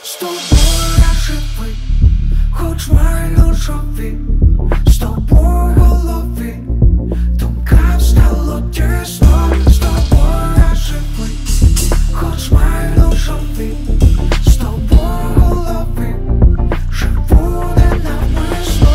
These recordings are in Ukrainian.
З тобою я живий, хоч маю живі, з тобою в голові, думкам стало тісно. З тобою я живий, хоч маю живі, з тобою в голові, живу ненавмисно.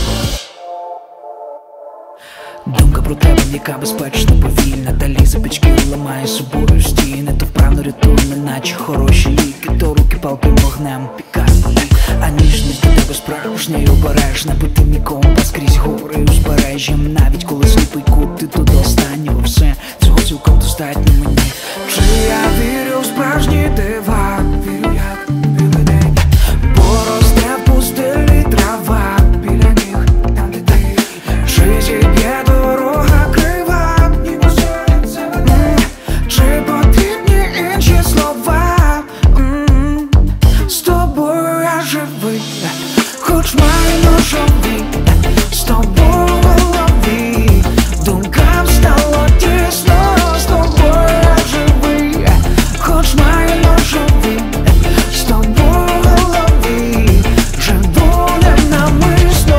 Думка про тебе, яка безпечна, повільна, далі за печки ламає собою стіни, то вправно рятує, наче хороші ліки, то руки палким вогнем пікає болі, а ніжність до тебе справжня й обережна, бо ти мій компас крізь гори узбережжям, навіть коли сліпий кут, ти тут до останнього все, цього цілком достатньо мені. Чи я вірю в справжні дива, вірю як білий день, поросте в пустелі трава біля ніг, там де ти, чи зіб'є дорога крива, ніби серце веде, чи потрібні інші слова. З тобою я живий, хоч маю ножові, з тобою в голові, думкам стало тісно. З тобою я живий, хоч маю ножові, з тобою в голові, живу ненавмисно.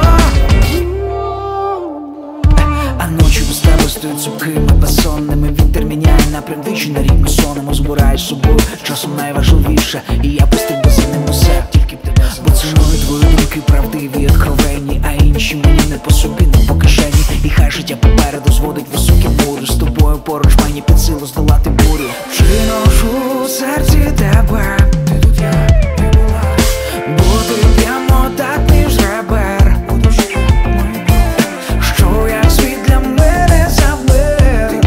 А ночі без тебе стають сухими, безсонними, вітер міняє напрям двічі на рік, ми сонемо, збираєш собою, часом найважливіше, і я постиг би за ним усе, тільки б тебе знав. Бо ціною твої думки правдиві, откровенні, а інші мені не по собі, не по кишені. І хай життя попереду зводить високі мури, з тобою поруч мені під силу здолати бурю. Чи ношу у серці тебе, ти тут я і була, бути прямо так між ребер, у душі мої болі, що як світ для мене завмер.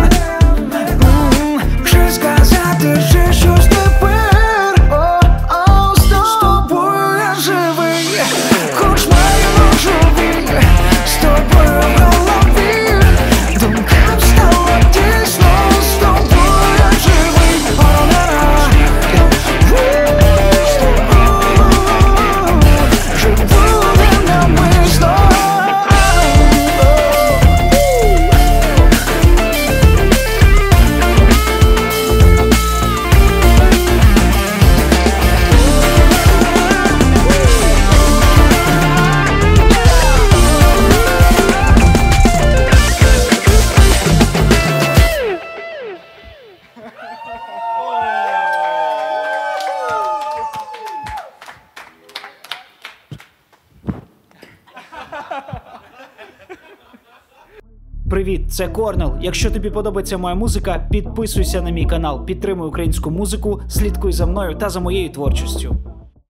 Чи сказати ще щось тепер? З тобою я живий, хоч маю ножові, з тобою в голові, думкам стало тісно. З тобою я живий, живу ненавмисно. Привіт, це Корнел. Якщо тобі подобається моя музика, підписуйся на мій канал, підтримуй українську музику, слідкуй за мною та за моєю творчістю.